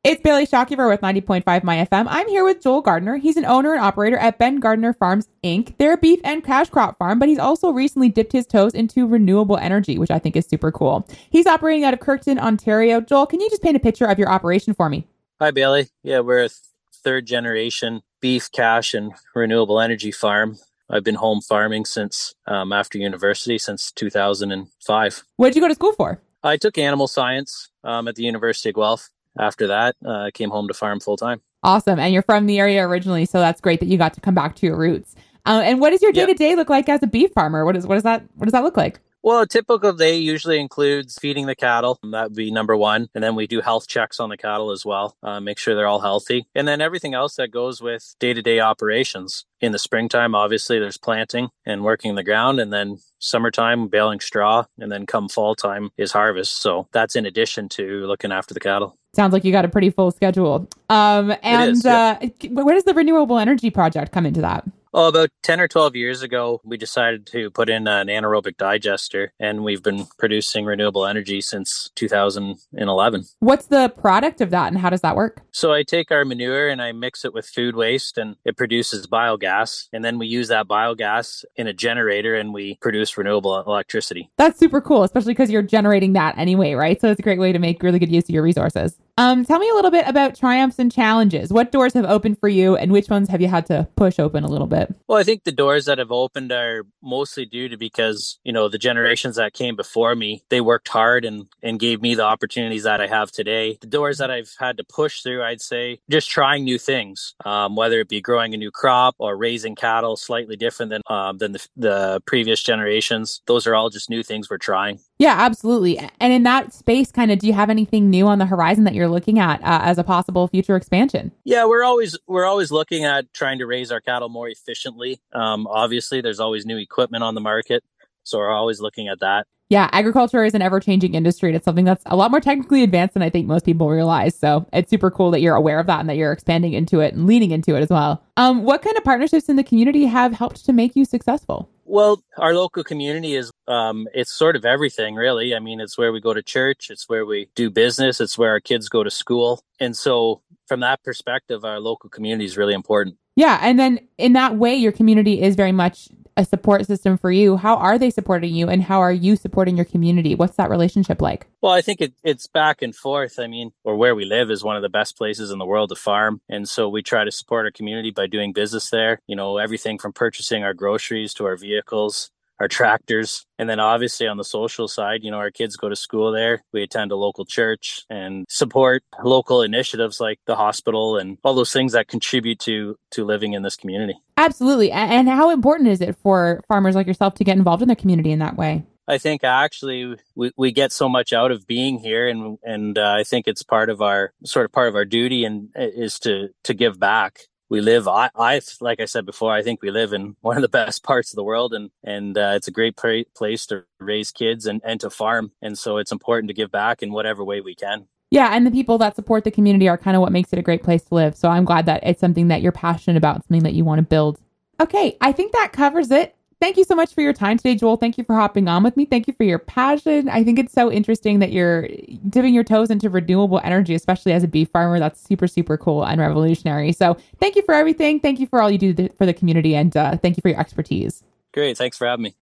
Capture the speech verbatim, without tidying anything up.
It's Bailey Shockiver with ninety point five My F M. I'm here with Joel Gardner. He's an owner and operator at Ben Gardner Farms, Incorporated. They're a beef and cash crop farm, but he's also recently dipped his toes into renewable energy, which I think is super cool. He's operating out of Kirkton, Ontario. Joel, can you just paint a picture of your operation for me? Hi, Bailey. Yeah, we're a th- third generation beef, cash, and renewable energy farm. I've been home farming since um, after university, since two thousand five. What did you go to school for? I took animal science um, at the University of Guelph. After that, uh, I came home to farm full time. Awesome. And you're from the area originally, so that's great that you got to come back to your roots. Uh, and what does your day-to-day yeah. look like as a beef farmer? What is what is that? What does that look like? Well, a typical day usually includes feeding the cattle. That would be number one. And then we do health checks on the cattle as well, uh, make sure they're all healthy. And then everything else that goes with day-to-day operations. In the springtime, obviously, there's planting and working the ground. And then summertime, baling straw. And then come fall time is harvest. So that's in addition to looking after the cattle. Sounds like you got a pretty full schedule. Um, and is, yeah. uh, where does the renewable energy project come into that? Oh, about ten or twelve years ago, we decided to put in an anaerobic digester, and we've been producing renewable energy since two thousand eleven. What's the product of that, and how does that work? So I take our manure and I mix it with food waste, and it produces biogas. And then we use that biogas in a generator, and we produce renewable electricity. That's super cool, especially because you're generating that anyway, right? So it's a great way to make really good use of your resources. Um, tell me a little bit about triumphs and challenges. What doors have opened for you, and which ones have you had to push open a little bit? Well, I think the doors that have opened are mostly due to because, you know, the generations that came before me, they worked hard and, and gave me the opportunities that I have today. The doors that I've had to push through, I'd say, just trying new things, um, whether it be growing a new crop or raising cattle slightly different than um, than the, the previous generations. Those are all just new things we're trying. Yeah, absolutely. And in that space, kind of, do you have anything new on the horizon that you're looking at uh, as a possible future expansion? Yeah, we're always we're always looking at trying to raise our cattle more efficiently. Um, obviously, there's always new equipment on the market, so we're always looking at that. Yeah, agriculture is an ever-changing industry, and it's something that's a lot more technically advanced than I think most people realize. So it's super cool that you're aware of that and that you're expanding into it and leaning into it as well. Um, what kind of partnerships in the community have helped to make you successful? Well, our local community is, um, it's sort of everything, really. I mean, it's where we go to church, it's where we do business, it's where our kids go to school. And so from that perspective, our local community is really important. Yeah. And then in that way, your community is very much a support system for you. How are they supporting you, and how are you supporting your community? What's that relationship like? Well, I think it, it's back and forth. I mean, or where we live is one of the best places in the world to farm. And so we try to support our community by doing business there. You know, everything from purchasing our groceries to our vehicles, our tractors. And then obviously on the social side, you know, our kids go to school there. We attend a local church and support local initiatives like the hospital and all those things that contribute to to living in this community. Absolutely. And how important is it for farmers like yourself to get involved in their community in that way? I think actually we, we get so much out of being here, and and uh, I think it's part of our sort of part of our duty and is to to give back. We live, I, I, like I said before, I think we live in one of the best parts of the world, and, and uh, it's a great pra- place to raise kids and, and to farm. And so it's important to give back in whatever way we can. Yeah. And the people that support the community are kind of what makes it a great place to live. So I'm glad that it's something that you're passionate about, something that you want to build. Okay. I think that covers it. Thank you so much for your time today, Joel. Thank you for hopping on with me. Thank you for your passion. I think it's so interesting that you're dipping your toes into renewable energy, especially as a beef farmer. That's super, super cool and revolutionary. So thank you for everything. Thank you for all you do for the community. And uh, thank you for your expertise. Great. Thanks for having me.